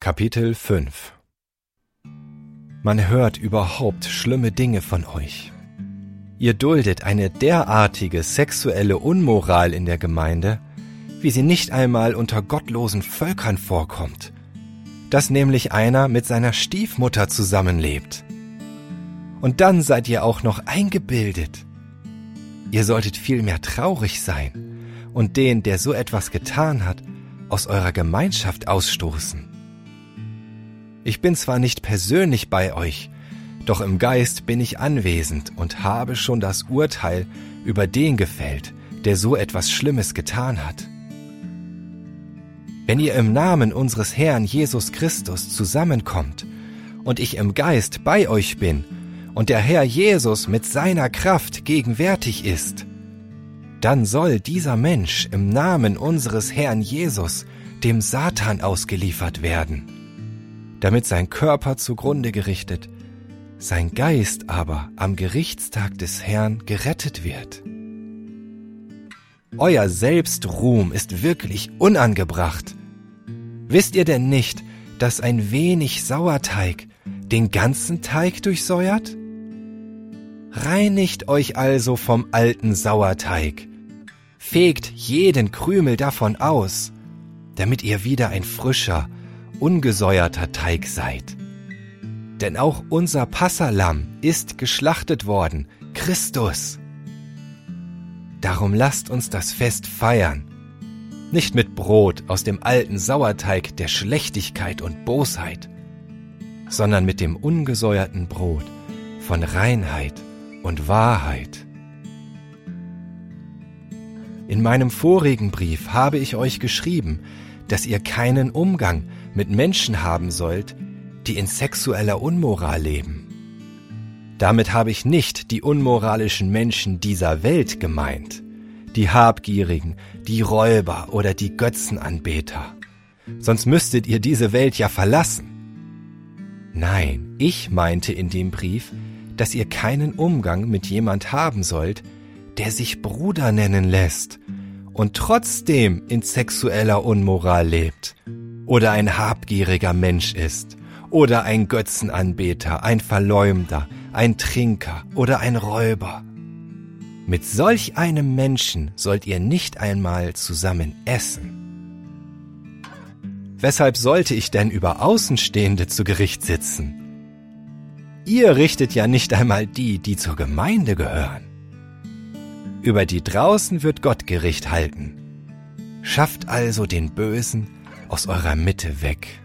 Kapitel 5. Man hört überhaupt schlimme Dinge von euch. Ihr duldet eine derartige sexuelle Unmoral in der Gemeinde, wie sie nicht einmal unter gottlosen Völkern vorkommt, dass nämlich einer mit seiner Stiefmutter zusammenlebt. Und dann seid ihr auch noch eingebildet. Ihr solltet vielmehr traurig sein und den, der so etwas getan hat, aus eurer Gemeinschaft ausstoßen. Ich bin zwar nicht persönlich bei euch, doch im Geist bin ich anwesend und habe schon das Urteil über den gefällt, der so etwas Schlimmes getan hat. Wenn ihr im Namen unseres Herrn Jesus Christus zusammenkommt und ich im Geist bei euch bin und der Herr Jesus mit seiner Kraft gegenwärtig ist, dann soll dieser Mensch im Namen unseres Herrn Jesus dem Satan ausgeliefert werden, damit sein Körper zugrunde gerichtet, sein Geist aber am Gerichtstag des Herrn gerettet wird. Euer Selbstruhm ist wirklich unangebracht. Wisst ihr denn nicht, dass ein wenig Sauerteig den ganzen Teig durchsäuert? Reinigt euch also vom alten Sauerteig, fegt jeden Krümel davon aus, damit ihr wieder ein frischer, ungesäuerter Teig seid. Denn auch unser Passalamm ist geschlachtet worden, Christus. Darum lasst uns das Fest feiern, nicht mit Brot aus dem alten Sauerteig der Schlechtigkeit und Bosheit, sondern mit dem ungesäuerten Brot von Reinheit und Wahrheit. In meinem vorigen Brief habe ich euch geschrieben, dass ihr keinen Umgang mit Menschen haben sollt, die in sexueller Unmoral leben. Damit habe ich nicht die unmoralischen Menschen dieser Welt gemeint, die Habgierigen, die Räuber oder die Götzenanbeter. Sonst müsstet ihr diese Welt ja verlassen. Nein, ich meinte in dem Brief, dass ihr keinen Umgang mit jemand haben sollt, der sich Bruder nennen lässt und trotzdem in sexueller Unmoral lebt oder ein habgieriger Mensch ist oder ein Götzenanbeter, ein Verleumder, ein Trinker oder ein Räuber. Mit solch einem Menschen sollt ihr nicht einmal zusammen essen. Weshalb sollte ich denn über Außenstehende zu Gericht sitzen? Ihr richtet ja nicht einmal die, die zur Gemeinde gehören. Über die draußen wird Gott Gericht halten. Schafft also den Bösen aus eurer Mitte weg.